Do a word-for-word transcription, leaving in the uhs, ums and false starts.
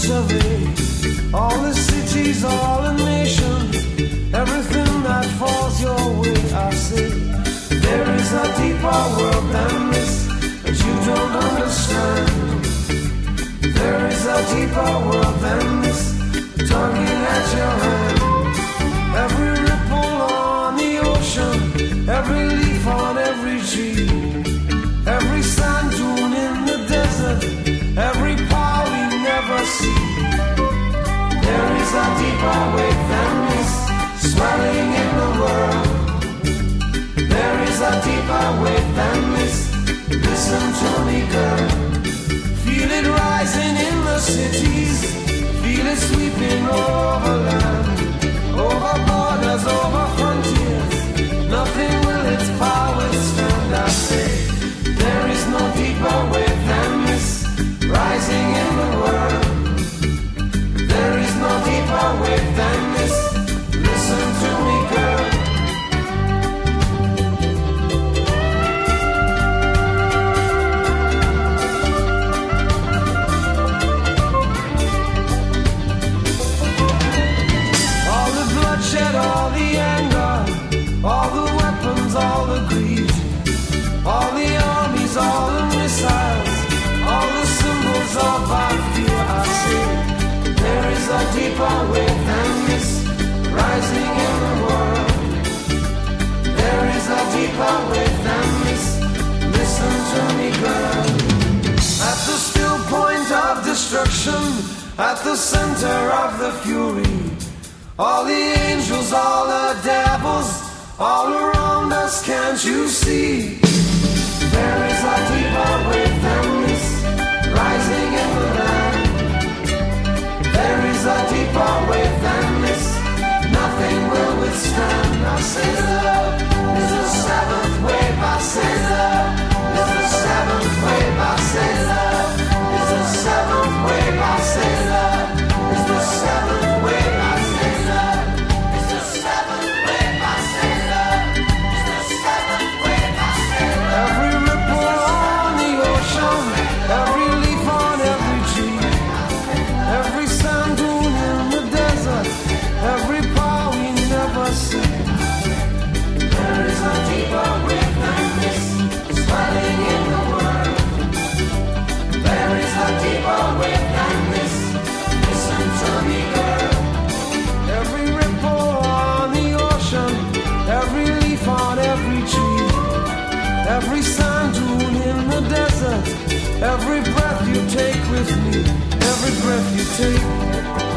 survey all the cities, all the nations, everything that falls your way. I say there is a deeper world than this that you don't understand. There is a deeper world than this, tugging at your hand. Every ripple on the ocean, every leaf on every tree, every sand dune in the desert, every power we never see. There is a deeper wave than this, swelling in the world. There is a deeper wave than this, listen to me girl. Feel it rising in the cities, feel it sweeping over land, over borders, over frontiers. Nothing will its power stand. I say there is no deeper wave than this, rising in the world. There is no deeper wave than this, listen to me girl. All the anger, all the weapons, all the greed, all the armies, all the missiles, all the symbols of our fear. I say there is a deeper wave than this, rising in the world. There is a deeper wave than this, listen to me girl. At the still point of destruction, at the center of the fury, all the angels, all the devils, all around us, can't you see? There is a deeper wave than this, rising in the land. There is a deeper wave than this, nothing will withstand. I say love is the seventh wave. I say love is the seventh wave. I say love is the seventh wave. I say love is the seventh wave. I say love is the seventh wave. I say love is the seventh wave. I say love. Every ripple on the ocean, every leaf on every tree, every sand dune in the desert, every power we never see. There is a deeper wave than this, swelling in the world. There is a deeper wave than this, listen to me girl. Every ripple on the ocean, every leaf on every tree, every sand dune in the desert, every breath you take with me, every breath you take.